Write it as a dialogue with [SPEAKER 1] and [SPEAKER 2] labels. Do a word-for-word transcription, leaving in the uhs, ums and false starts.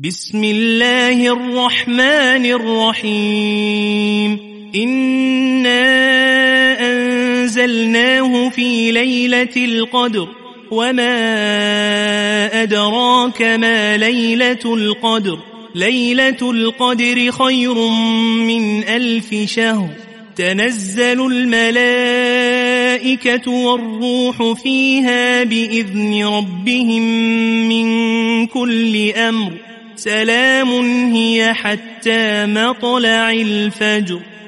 [SPEAKER 1] بسم الله الرحمن الرحيم إنا أنزلناه في ليلة القدر وما أدراك ما ليلة القدر ليلة القدر خير من ألف شهر تنزل الملائكة والروح فيها بإذن ربهم من كل أمر سلام هي حتى مطلع الفجر.